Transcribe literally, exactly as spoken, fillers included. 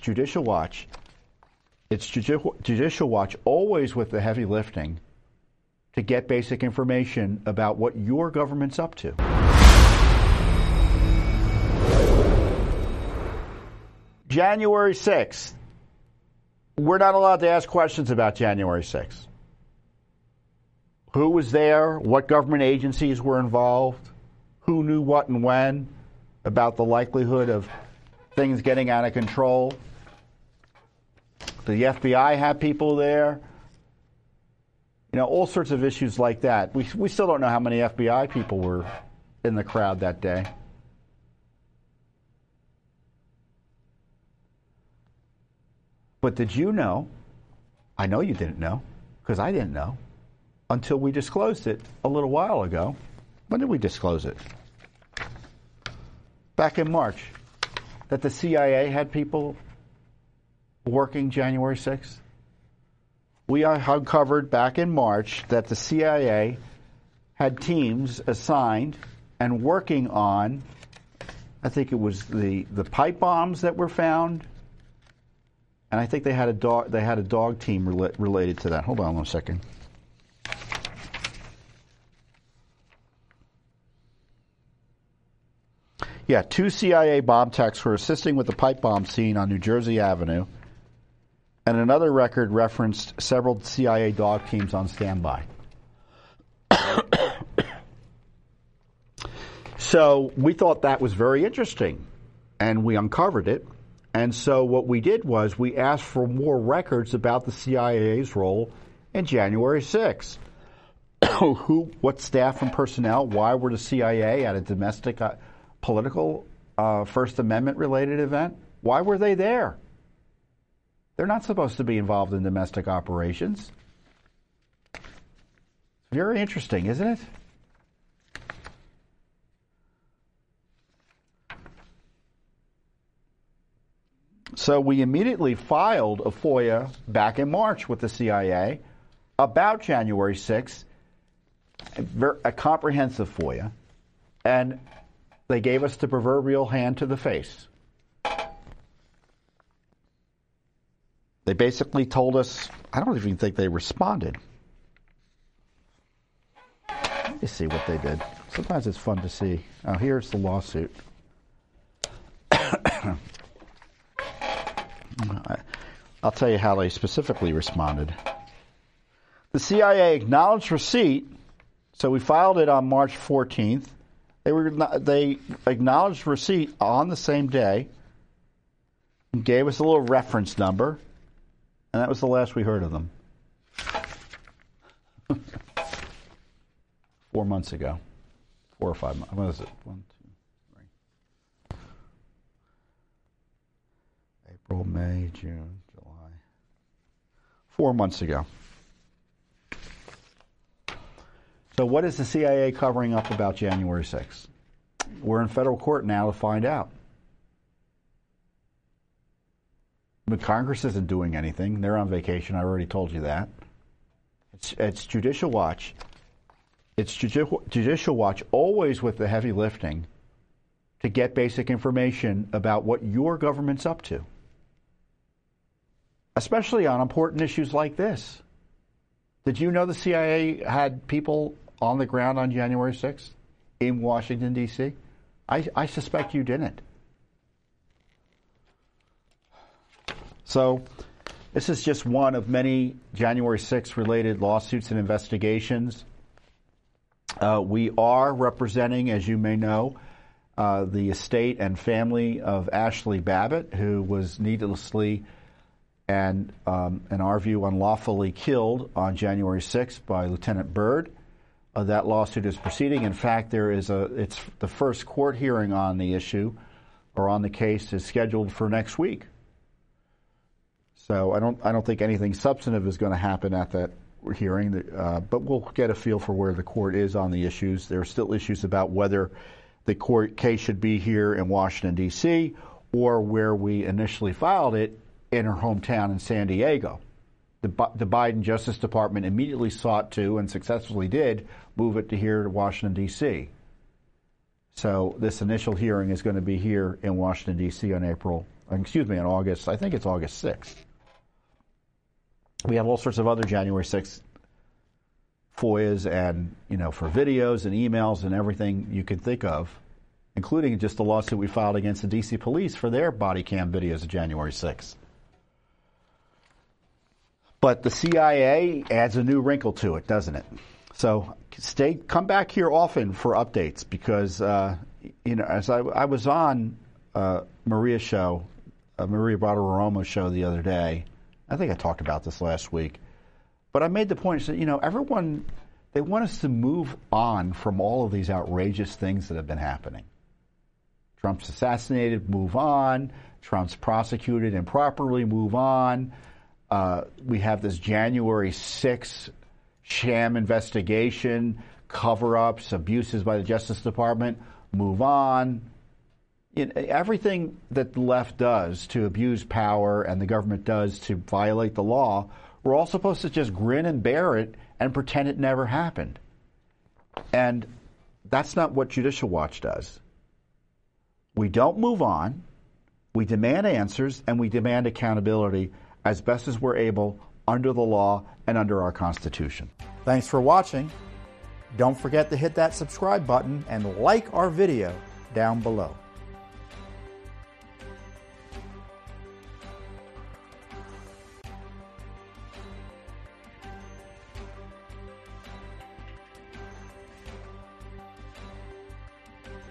Judicial Watch. It's Judicial, Judicial Watch, always with the heavy lifting to get basic information about what your government's up to. January sixth. We're not allowed to ask questions about January sixth. Who was there? What government agencies were involved? Who knew what and when about the likelihood of things getting out of control? Did the F B I have people there? You know, all sorts of issues like that. We, we still don't know how many F B I people were in the crowd that day. But did you know? I know you didn't know, because I didn't know, until we disclosed it a little while ago. When did we disclose it? Back in March, that the C I A had people working January sixth. We uncovered back in March that the C I A had teams assigned and working on, I think it was the, the pipe bombs that were found, and I think they had a dog they had a dog team rela- related to that. Hold on one second. Yeah, two C I A bomb techs were assisting with the pipe bomb scene on New Jersey Avenue, and another record referenced several C I A dog teams on standby. So we thought that was very interesting, and we uncovered it. And so what we did was we asked for more records about the C I A's role in January sixth. Who, what staff and personnel, why were the C I A at a domestic uh, political uh, First Amendment related event? Why were they there? They're not supposed to be involved in domestic operations. Very interesting, isn't it? So we immediately filed a FOIA back in March with the C I A about January sixth, a, ver- a comprehensive FOIA, and they gave us the proverbial hand to the face. They basically told us, I don't even think they responded. Let me see what they did. Sometimes it's fun to see. Oh, here's the lawsuit. I'll tell you how they specifically responded. The C I A acknowledged receipt, so we filed it on March fourteenth. They were they acknowledged receipt on the same day and gave us a little reference number, and that was the last we heard of them. Four months ago. Four or five months. What is it? One, two, three. April, May, June, July. Four months ago. So what is the C I A covering up about January sixth? We're in federal court now to find out. But Congress isn't doing anything. They're on vacation. I already told you that. It's, it's Judicial Watch. It's Judicial, Judicial Watch, always with the heavy lifting to get basic information about what your government's up to, especially on important issues like this. Did you know the C I A had people on the ground on January sixth in Washington, D C? I, I suspect you didn't. So this is just one of many January sixth related lawsuits and investigations. Uh, we are representing, as you may know, uh, the estate and family of Ashley Babbitt, who was needlessly and, um, in our view, unlawfully killed on January sixth by Lieutenant Byrd. Uh, that lawsuit is proceeding. In fact, there is a it's the first court hearing on the issue or on the case is scheduled for next week. So I don't I don't think anything substantive is going to happen at that hearing, uh, but we'll get a feel for where the court is on the issues. There are still issues about whether the court case should be here in Washington, D C, or where we initially filed it in her hometown in San Diego. The, the Biden Justice Department immediately sought to, and successfully did, move it to here to Washington, D C. So this initial hearing is going to be here in Washington, D C on April excuse me, on August, I think it's August sixth. We have all sorts of other January sixth F O I As and, you know, for videos and emails and everything you can think of, including just the lawsuit we filed against the D C police for their body cam videos of January sixth. But the C I A adds a new wrinkle to it, doesn't it? So stay, come back here often for updates because, uh, you know, as I, I was on uh, Maria's show, uh, Maria Bartiromo's show the other day, I think I talked about this last week, but I made the point that, you know, everyone, they want us to move on from all of these outrageous things that have been happening. Trump's assassinated, move on. Trump's prosecuted improperly, move on. Uh, we have this January sixth sham investigation, cover-ups, abuses by the Justice Department, move on. You know, everything that the left does to abuse power and the government does to violate the law, we're all supposed to just grin and bear it and pretend it never happened. And that's not what Judicial Watch does. We don't move on. We demand answers and we demand accountability as best as we're able under the law and under our Constitution. Thanks for watching. Don't forget to hit that subscribe button and like our video down below.